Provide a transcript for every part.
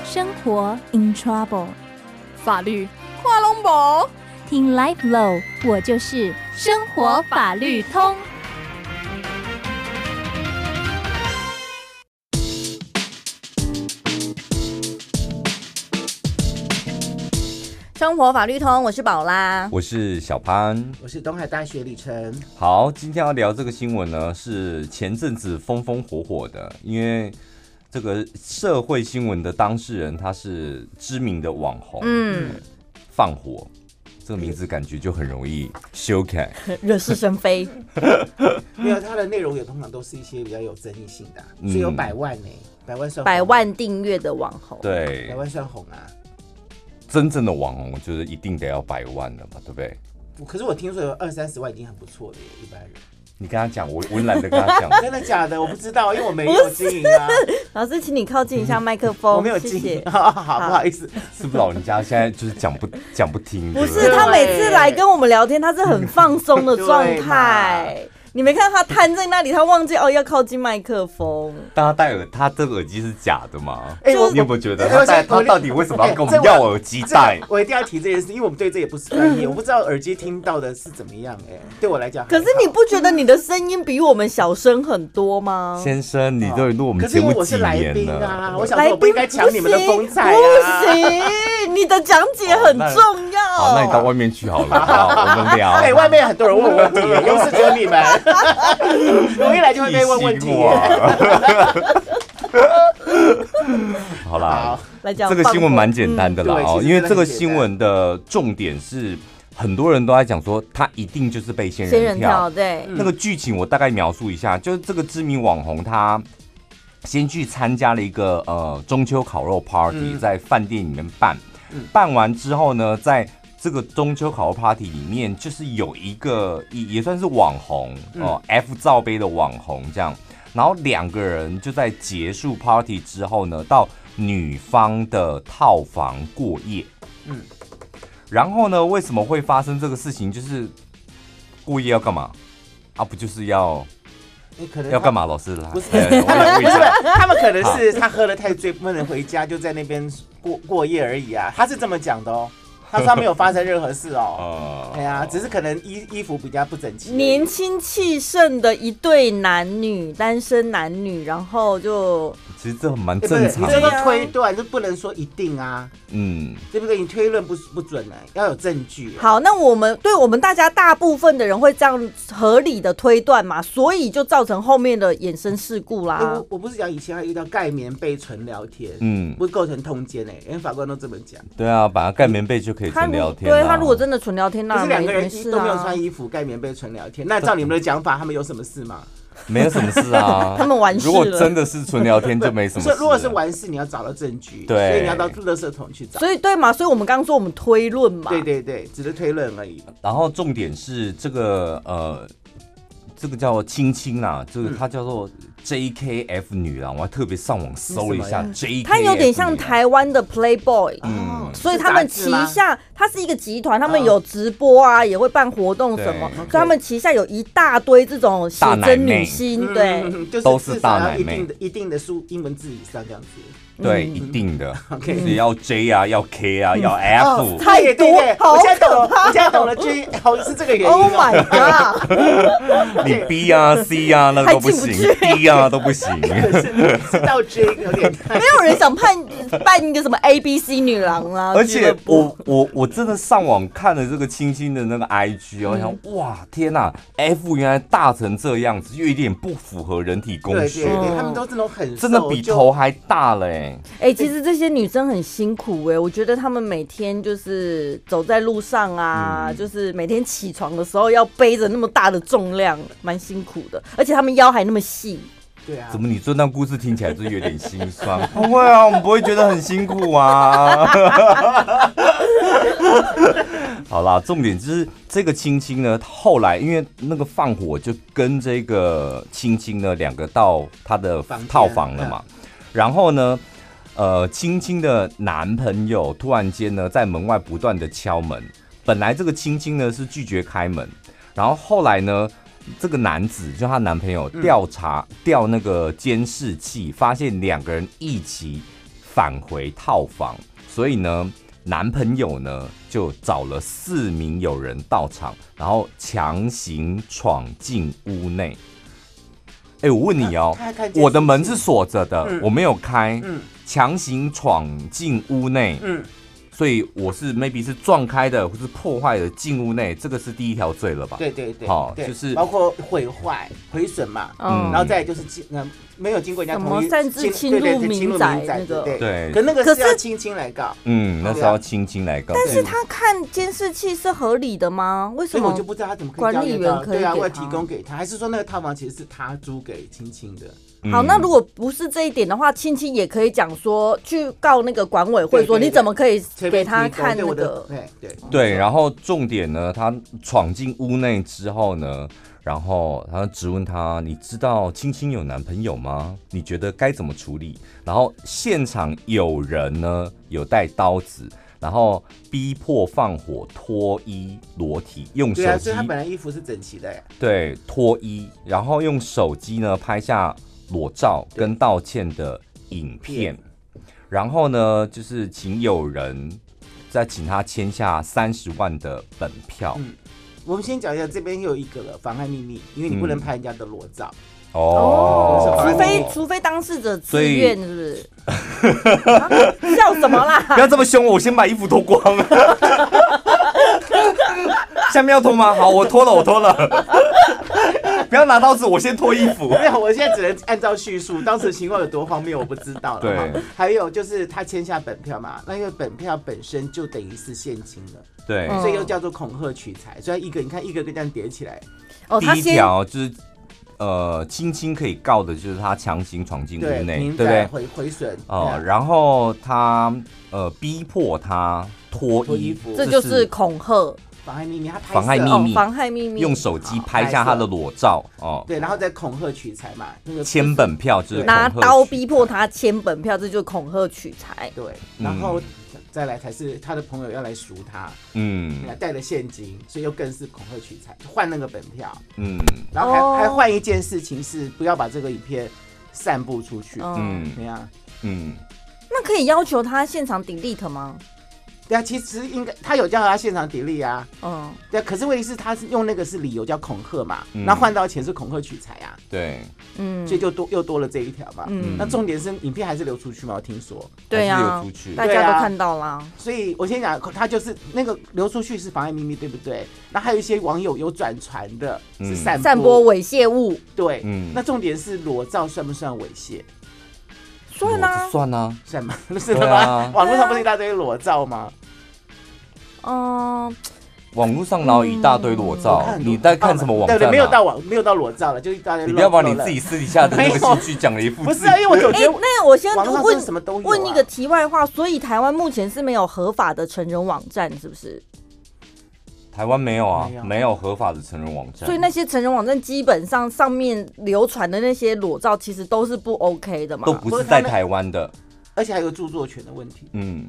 生活 in trouble， 法律跨龙博， 听 Life Law， 我就是生活法律通。 生活法律通，我是宝拉， 我是小潘， 我是东海大学李晨。 好，今天要聊这个新闻呢，是前阵子风风火火的，因为这个社会新闻的当事人他是知名的网红，放火，这个名字感觉就很容易修改， 惹是生非。 没有，它的内容也通常都是一些比较有争议性的，所以有100万呢，100万算 100万订阅的网红， 对， 100万算红啊。 真正的网红就是一定得要100万的嘛，对不对？ 可是我听说有20-30万已经很不错了耶，一般人。 你跟他讲，我懒得跟他讲。 真的假的？我不知道，因为我没有经营啊。 老师，请你靠近一下麦克风， 我没有经营。 谢谢。 好，不好意思， 是不是老人家现在就是讲不听？ 不是，他每次来跟我们聊天，他是很放松的状态。你没看他瘫在那里，他忘记要靠近麦克风。 但他戴他这个耳机是假的吗？ 你有没有觉得他到底为什么要跟我们要耳机戴？ 我一定要提这件事，因为我们对这也不是专业，我不知道耳机听到的是怎么样。对我来讲， 可是你不觉得你的声音比我们小声很多吗？ 先生，你都录我们节目几年了？ 我想说我不应该抢你们的风采啊！ 不行，你的讲解很重要。 好，那你到外面去好了，好，我们聊。 外面很多人问问题，又是只有你们。我一来就会被问问题。 好啦， 来讲这个新闻蛮简单的啦，因为这个新闻的重点是很多人都在讲说，他一定就是被仙人跳。 对， 那个剧情我大概描述一下，就是这个知名网红他先去参加了一个中秋烤肉 party，在饭店里面办完之后呢，在这个中秋烤肉 party 里面，就是有一个也算是网红F 罩杯的网红这样，然后2个人就在结束 party 之后呢，到女方的套房过夜。然后呢，为什么会发生这个事情？就是过夜要干嘛啊？不就是要干嘛？老师啦， 不是，他们可能是他喝得太醉，不能回家，就在那边过夜而已啊。他是这么讲的哦。他说他没有发生任何事哦，对啊，只是可能衣服比较不整齐。 年轻气盛的一对单身男女，然后就其实这蛮正常的。 你这个推断就不能说一定啊，对不对？你推论不准啊，要有证据。 好，那我们大家大部分的人会这样合理的推断嘛，所以就造成后面的衍生事故啦。 我不是讲以前还有一个叫盖棉被纯聊天，不是构成通奸因为法官都这么讲。 对啊，把它盖棉被就可以纯聊天。 对，他如果真的纯聊天，那可是2个人都没有穿衣服，盖棉被纯聊天，那照你们的讲法，他们有什么事吗？ 没有什么事啊， 他们完事了。 如果真的是纯聊天，就没什么事。 如果是完事，你要找到证据， 对， 所以你要到垃圾桶去找。 所以对嘛，所以我们刚刚说我们推论嘛， 对，只是推论而已。 然后重点是这个叫青青啦，这个它叫做 JKF 女郎，我还特别上网搜了一下 JKF， 它有点像台湾的 Playboy，所以他们旗下它是一个集团，他们有直播啊，也会办活动什么，所以他们旗下有一大堆这种写真女星，对， 都是大奶妹， 一定的数英文字以上这样子。 对，一定的，是要 J 啊，要 K 啊，要 F， 太多， 我现在懂了 ，J 是这个原因。 Oh my god！ 你 B 啊 C 啊那个都不行 ，D 啊都不行， 是到 J 有点太。 没有人想办一个什么 ABC 女郎啊， 而且我真的上网看了这个青青的那个 IG， 我想哇天哪 ，F 原来大成这样子，又有点不符合人体工学， 对，他们都这种很瘦， 真的比头还大了其实这些女生很辛苦我觉得她们每天就是走在路上啊，就是每天起床的时候要背着那么大的重量，蛮辛苦的，而且她们腰还那么细。 对啊， 怎么你这段故事听起来就有点心酸？不会啊，我们不会觉得很辛苦啊。好啦，重点就是这个青青呢，后来因为那个放火，就跟这个青青呢2个到他的套房了嘛，然后呢。青青的男朋友突然间呢，在门外不断的敲门。本来这个青青呢是拒绝开门，然后后来呢，这个男子就她男朋友调那个监视器，发现2个人一起返回套房，所以呢，男朋友呢就找了4名友人到场，然后强行闯进屋内。我问你哦，我的门是锁着的，我没有开，强行闯进屋内，所以我是 maybe 是撞开的，或是破坏的进屋内，这个是第一条罪了吧？ 对对对， 好，就是包括毁坏、毁损嘛，然后再来就是没有经过人家同意， 擅自侵入民宅那个， 对，可那个是要轻轻来告， 那是要轻轻来告。 但是他看监视器是合理的吗？为什么？ 我就不知道他怎么可以管理员可以对啊，我提供给他，还是说那个套房其实是他租给青青的？ 好，那如果不是这一点的话，青青也可以讲说去告那个管委会，说你怎么可以给他看那个？ 对，然后重点呢，他闯进屋内之后呢，然后他质问他：“你知道青青有男朋友吗？你觉得该怎么处理？”然后现场有人呢有带刀子，然后逼迫放火脱衣裸体，用手机。对啊， 所以他本来衣服是整齐的。 对，脱衣，然后用手机呢拍下裸照跟道歉的影片，然后呢，就是请友人再请他签下30万的本票。 我们先讲一下，这边又有一个了，妨害秘密，因为你不能拍人家的裸照。 除非当事者自愿，是不是？笑什么啦？ 不要这么凶，我先把衣服脱光了。下面要脱吗？好，我脱了。不要拿刀子，我先脱衣服。 没有，我现在只能按照叙述，当时情况有多荒谬，我不知道了。 对， 还有就是他签下本票嘛，那因为本票本身就等于是现金了， 对， 所以又叫做恐吓取财，所以你看一个个这样叠起来。 第一条就是青青可以告的就是他强行闯进屋内，对不对？ 毁损然后他逼迫他脱衣服， 这就是恐吓。 妨害秘密，他妨害秘密，用手机拍下他的裸照对，然后再恐吓取财嘛，那个签本票就是拿刀逼迫他签本票，这就是恐吓取财。 对，然后再来才是他的朋友要来赎他，带了现金，所以又更是恐吓取财，换那个本票，然后还换一件事情是不要把这个影片散布出去，怎样？ 那可以要求他现场 delete 吗？ 对啊，其实应该他有叫他现场delete啊，对啊，可是问题是他是用那个是理由叫恐吓嘛，那换到钱是恐吓取财啊， 对， 所以就又多了这一条嘛，那重点是影片还是流出去嘛，我听说， 对啊，大家都看到啦， 所以我先讲，他就是那个流出去是妨碍秘密，对不对？那还有一些网友有转传的是散播猥亵物， 对，那重点是裸照算不算猥亵？ 算啊， 算啊， 算吗？是的吗？网络上不是一大堆裸照吗？ 网络上哪有一大堆裸照？你在看什么网站？ 对，没有到裸照了，就一大堆。 你不要把你自己私底下的那个兴趣讲了一副。 不是啊，因为我觉得那我先问一个题外话，所以台湾目前是没有合法的成人网站，是不是？ 台湾没有啊，没有合法的成人网站， 所以那些成人网站基本上上面流传的那些裸照，其实都是不 OK 的嘛， 都不是在台湾的， 而且还有著作权的问题。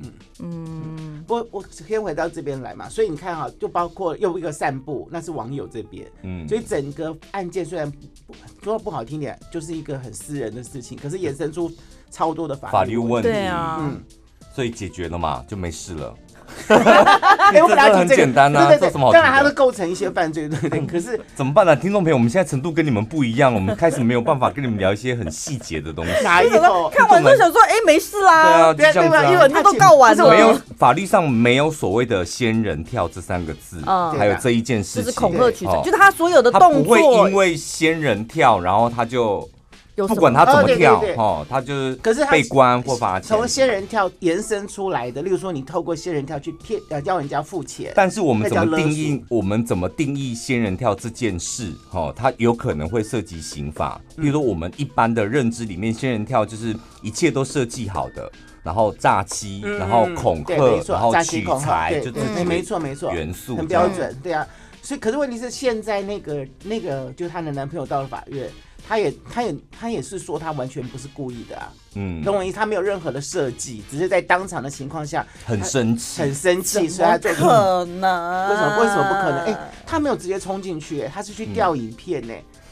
我先回到这边来嘛，所以你看哈，就包括又一个散布，那是网友这边，所以整个案件虽然说不好听点，就是一个很私人的事情，可是衍生出超多的法律问题， 对啊， 所以解决了嘛，就没事了。 我本来很简单啊，这什么好？ 当然它会构成一些犯罪，对不对？可是怎么办呢？听众朋友，我们现在程度跟你们不一样，我们开始没有办法跟你们聊一些很细节的东西。 哪有？ 看完都想说，没事啦。 对啊，就这样子啊。 因为他都告完了。 没有法律上没有所谓的仙人跳这3个字，还有这一件事情， 就是恐吓取财，就是他所有的动作， 他不会因为仙人跳，然后他就。不管他怎么跳，他就是被关或罚钱。 从仙人跳延伸出来的，例如说你透过仙人跳去叫人家付钱。 但是我们怎么定义仙人跳这件事？它有可能会涉及刑法。比如说我们一般的认知里面，仙人跳就是一切都设计好的，然后诈欺，然后恐吓，然后取财，就没错元素很标准，对啊。所以可是问题是现在那个就是她的男朋友到了法院。他也是说他完全不是故意的啊，懂我意思？他没有任何的设计，只是在当场的情况下很生气， 所以他做可能？ 为什么不可能？他没有直接冲进去，他是去调影片呢。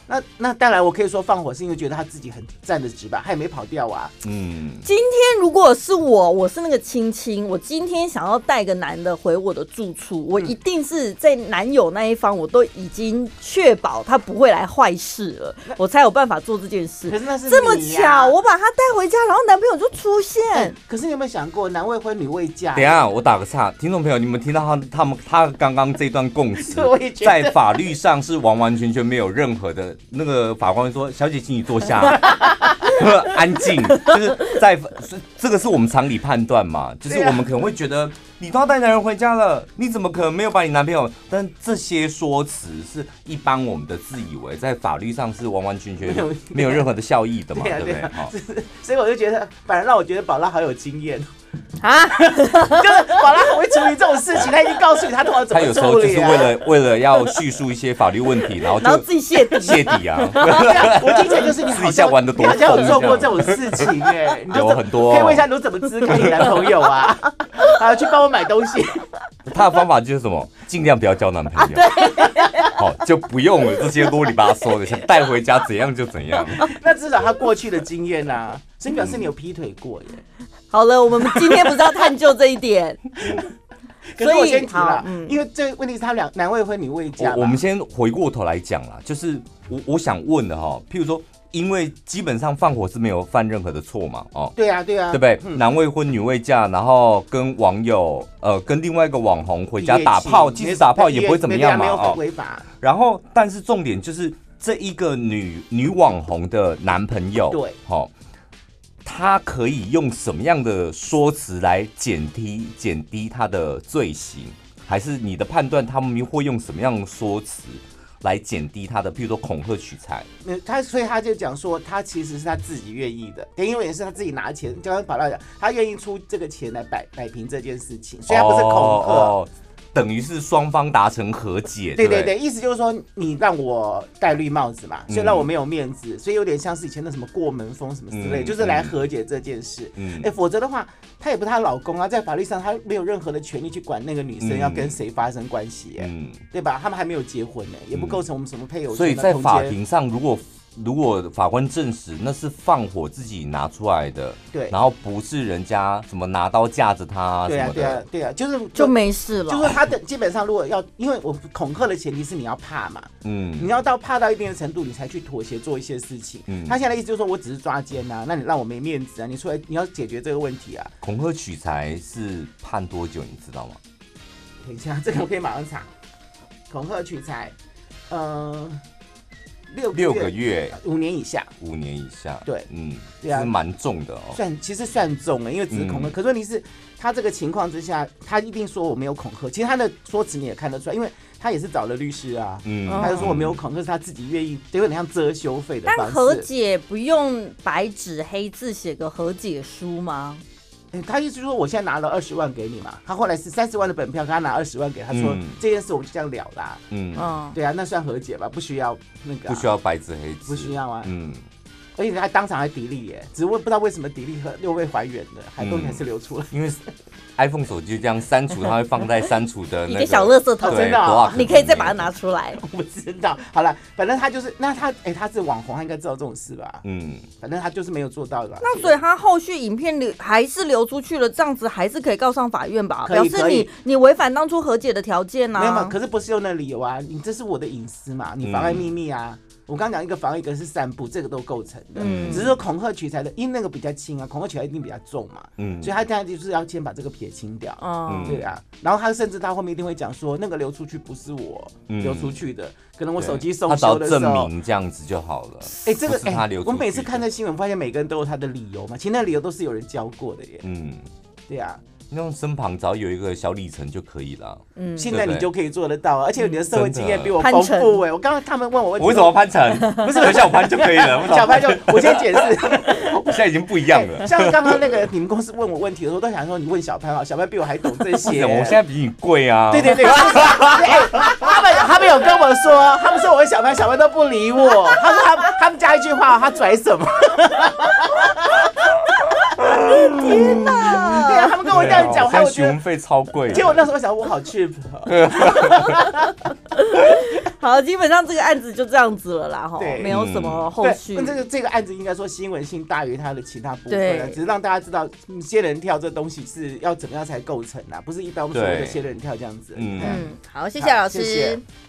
那当然，我可以说放火是因为觉得他自己很站得直吧，他也没跑掉啊。 今天如果是我是那个青青，我今天想要带个男的回我的住处，我一定是在男友那一方，我都已经确保他不会来坏事了，我才有办法做这件事。 可是那是这么巧，我把他带回家，然后男朋友就出现。 可是你有没有想过，男未婚女未嫁？ 等一下，我打个岔，听众朋友，你们听到他刚刚这段供词，在法律上是完完全全没有任何的那个法官说，小姐，请你坐下，安静，就是在这个是我们常理判断嘛，就是我们可能会觉得你都要带男人回家了，你怎么可能没有把你男朋友？但这些说辞是一般我们的自以为，在法律上是完完全全没有任何的效益的嘛，对不对？ 所以我就觉得，反而让我觉得宝拉好有经验啊，就是宝拉很会处理这种事情，他已经告诉你他怎么处理。他有时候就是为了要叙述一些法律问题，然后自己泄底啊。我听起来就是你好像玩的多， 你好像有做过这种事情哎， 有很多。 可以问一下你怎么支开你男朋友啊？啊，去帮我买东西。 他的方法就是什么？尽量不要交男朋友，好就不用了这些啰里吧嗦的，想带回家怎样就怎样。 那至少他过去的经验啊，所以表示你有劈腿过耶。 好了，我们今天不是要探究这一点。 可是我先提了，因为这个问题是他男未婚女未嫁。 我们先回过头来讲啦，就是我想问的哈，譬如说，因为基本上放火是没有犯任何的错嘛，哦， 对啊，对啊， 对不对？男未婚女未嫁，然后跟网友跟另外一个网红回家打炮，即使打炮也不会怎么样嘛， 没有违法。 然后，但是重点就是这一个女网红的男朋友， 对， 好。他可以用什么样的说辞来减低他的罪行？还是你的判断，他们会用什么样的说辞来减低他的，譬如说恐吓取财？ 所以他就讲说，他其实是他自己愿意的，因为也是他自己拿钱，就跟宝拉讲，他愿意出这个钱来摆平这件事情，所以他不是恐吓。 等于是双方达成和解， 对，意思就是说你让我戴绿帽子嘛，所以让我没有面子，所以有点像是以前的什么过门风什么之类，就是来和解这件事。否则的话，他也不是她老公啊，在法律上他没有任何的权利去管那个女生要跟谁发生关系，对吧？他们还没有结婚呢，也不构成我们什么配偶。 所以在法庭上，如果法官证实那是放火自己拿出来的， 对， 然后不是人家什么拿刀架着他什么的， 对啊， 就没事了。 就是说他的基本上如果要，因为我恐吓的前提是你要怕嘛，你要怕到一定的程度，你才去妥协做一些事情。他现在的意思就是说我只是抓奸啊，那你让我没面子啊，你出来你要解决这个问题啊。 恐吓取财是判多久，你知道吗？ 等一下，这个我可以马上查。恐吓取财6个月，5年以下。5 年以下， 对， 对啊，是蛮重的哦。 其实算重了，因为只是恐吓。可是问题是，他这个情况之下，他一定说我没有恐吓。其实他的说辞你也看得出来，因为他也是找了律师啊，他就说我没有恐吓，是他自己愿意，有点像遮羞费的方式。 但和解不用白纸黑字写个和解书吗？ 他意思就是说，我现在拿了20万给你嘛，他后来是30万的本票，他拿20万给他说，这件事我们就这样了啦。对啊，那算和解吧，不需要那个， 不需要白纸黑字， 不需要啊。而且他当场还抵利耶，只是不知道为什么抵利又被还原了，东西还是流出了。 因为 iPhone 手机就这样删除，它会放在删除的那个小垃圾桶， 真的， 你可以再把它拿出来。 我不知道，好了，反正他就是，那他是网红，他应该知道这种事吧？反正他就是没有做到的。 那所以他后续影片还是流出去了，这样子还是可以告上法院吧？表示你违反当初和解的条件啊。 没有，可是不是用那理由啊？你这是我的隐私嘛？你妨碍秘密啊？我刚讲一个妨碍，一个是散布，这个都构成的。只是说恐吓取财的，因为那个比较轻啊，恐吓取财一定比较重嘛。所以他现在就是要先把这个撇清掉。对啊。然后他甚至他后面一定会讲说，那个流出去不是我流出去的，可能我手机送修的时候， 他只要证明这样子就好了。 这个我每次看这新闻，发现每个人都有他的理由嘛，其实那理由都是有人教过的耶。对啊。 那种身旁只要有一个小里程就可以了。 现在你就可以做得到，而且你的社会经验比我丰富我刚刚他们问我问题， 我为什么攀成？不是小攀就可以了， 小攀就我先解释。 现在已经不一样了。 像刚刚那个你们公司问我问题的时候，都想说你问小攀啊，小攀比我还懂这些。 我现在比你贵啊。 对。他们有跟我说，他们说我问小攀，小攀都不理我。他说他们加一句话，他拽什么？ 天哪！ 对啊，他们跟我我这样讲，还有询问费超贵。 结果那时候想，我好 cheap。 好，基本上这个案子就这样子了啦， 对， 没有什么后续。 这个案子应该说新闻性大于它的其他部分，只是让大家知道仙人跳这东西是要怎么样才构成啊，不是一般我们所谓的仙人跳这样子。 好，谢谢老师。 谢谢。